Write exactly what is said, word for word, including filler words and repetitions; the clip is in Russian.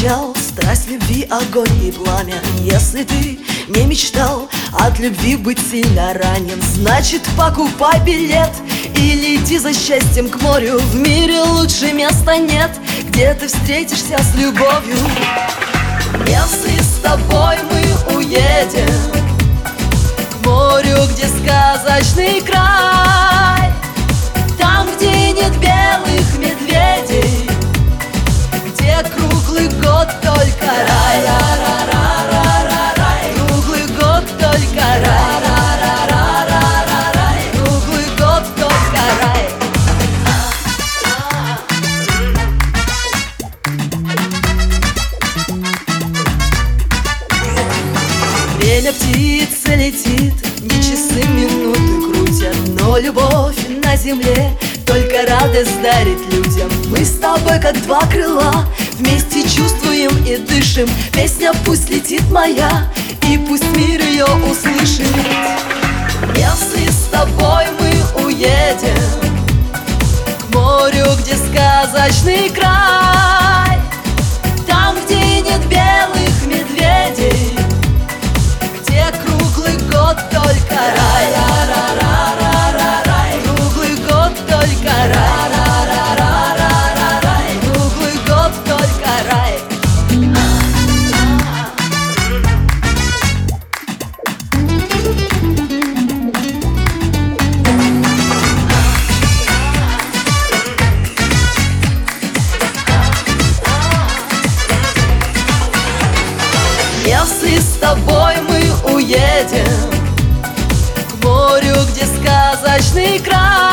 встречал страсть любви, огонь и пламя. Если ты не мечтал от любви быть сильно ранен, значит покупай билет и лети за счастьем к морю. В мире лучше места нет, где ты встретишься с любовью. Если с тобой мы уедем к морю, где сказочный край, там, где нет белых медведей, где круглый год только рай. Круглый год только рай. Круглый год только рай. Время птицы летит, не часы минуты крутят, но любовь на земле только радость дарит людям. Мы с тобой как два крыла, вместе чувствуем и дышим. Песня пусть летит моя, и пусть мир ее услышит. Если с тобой мы уедем к морю, где сказочный край, там, где нет белых медведей, где круглый год только рай. Круглый год только рай. Круглый год только рай. Если с тобой мы уедем к морю, где сказочный край,